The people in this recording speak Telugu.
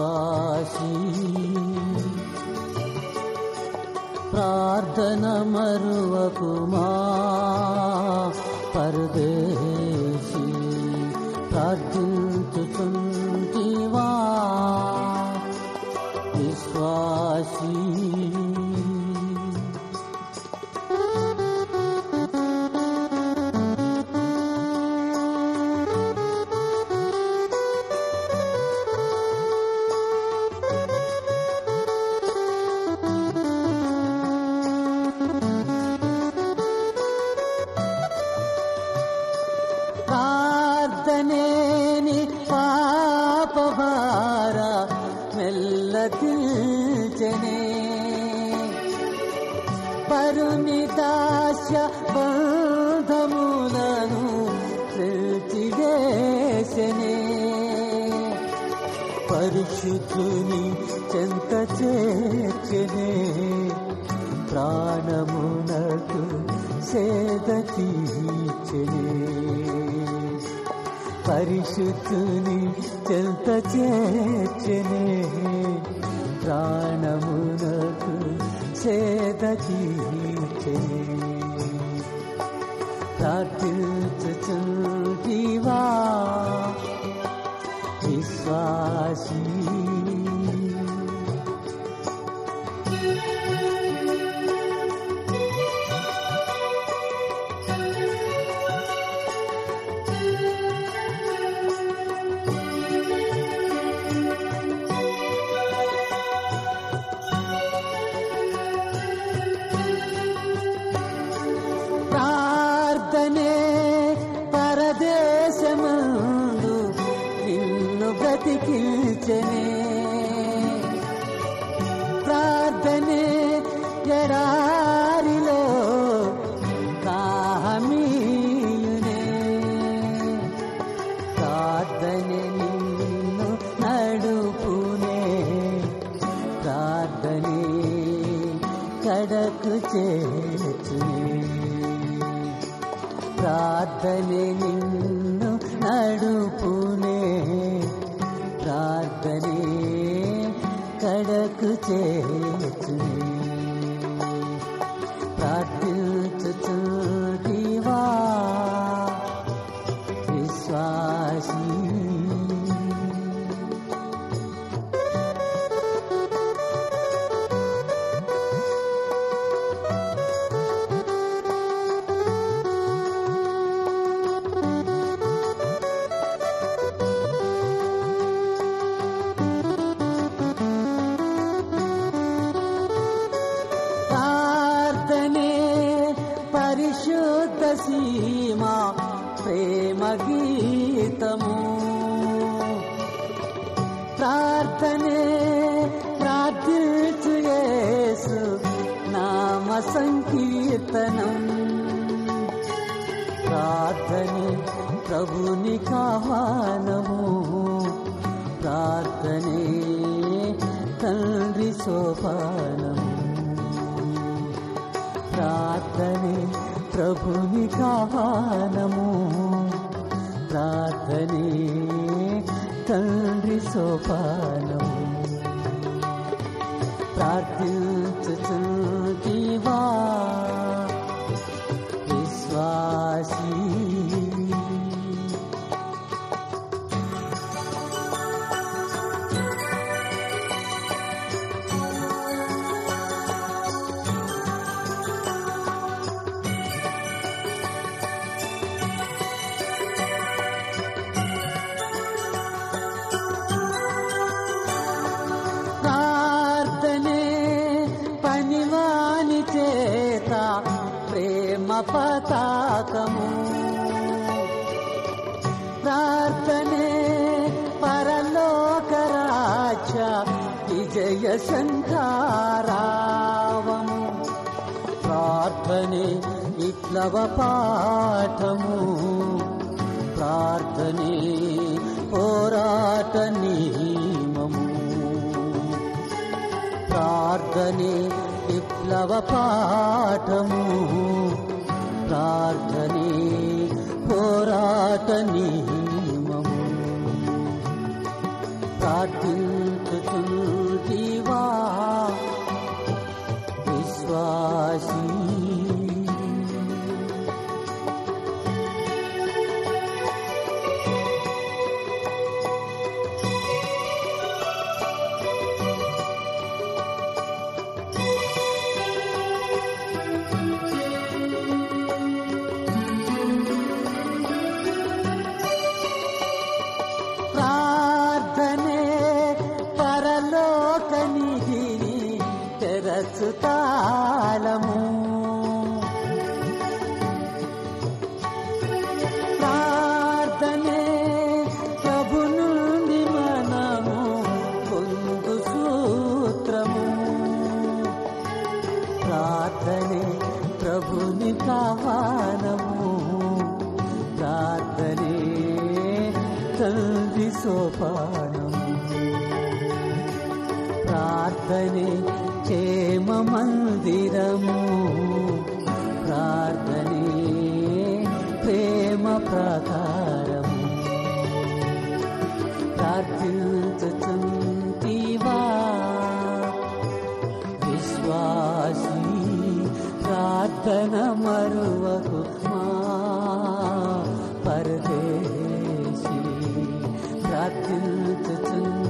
విశ్వాసీ ప్రార్థన మరువకుమా పరదేశీ ప్రార్థించుచుంటివా విశ్వాసీ ప్రార్థనేని పాపభార మెల్లతిల్చెనే పరుని దాస్య బంధములను తెల్చివేసెనే పరిశుద్ధుని చెంత చేర్చెనే ప్రాణమునకు సేద తీర్చెనే పరిశుద్ధుని చెంత చేర్చెనే ప్రాణమునకు సేద తీర్చెనే ప్రార్థించుచుంటివా విశ్వాసీ ప్రార్థనే పరదేశమందు నిన్ను బ్రతికిల్చెనే ప్రార్థనే ఎడారిలో దాహమీయునే ప్రార్థనే నిన్ను నడుపునే ప్రార్థనే కడకు చేర్చునే ప్రార్థనే నిన్ను నడుపునే ప్రార్థనే కడకు చేర్చునే ప్రార్థించుచుంటివా విశ్వాసీ పరిశుద్ధ సీమా ప్రేమ గీతము ప్రార్థనే ప్రార్థించు యేసు నామ సంకీర్తనం ప్రార్థనే ప్రభుని ఆహ్వానము ప్రార్థనే తండ్రి సోపానము ప్రార్థనే ప్రభుని ఆహ్వానము ప్రార్థనే తండ్రి సోపానము ప్రార్థించుచుంటివా విశ్వాసీ పనివాని చేత ప్రేమ పతాకము ప్రార్థనే పరలోక రాజ్య విజయ శంఖారావము ప్రార్థనే విప్లవ పాఠము ప్రార్థనే పోరాట నియమము ప్రార్థనే విప్లవ పాఠము ప్రార్థనే పోరాట నియమము ప్రార్థించు ప్రార్థించుచుంటివా విశ్వాసీ. ప్రార్థనే పరలోక నిధిని తెరచు తాళము. ప్రార్థనే ప్రభు నుండి మనము పొందు సూత్రము. ప్రార్థనే ప్రభుని ఆహ్వానము. ప్రార్థనే తండ్రి సోపానము. ప్రార్థనే క్షేమ మందిరము. ప్రార్థనే ప్రేమ ప్రాకారము. ప్రార్థించుచుంటివా విశ్వాసీ. ప్రార్థన మరువకు మా పరదేశీ. ప్రార్థించుచుంటివా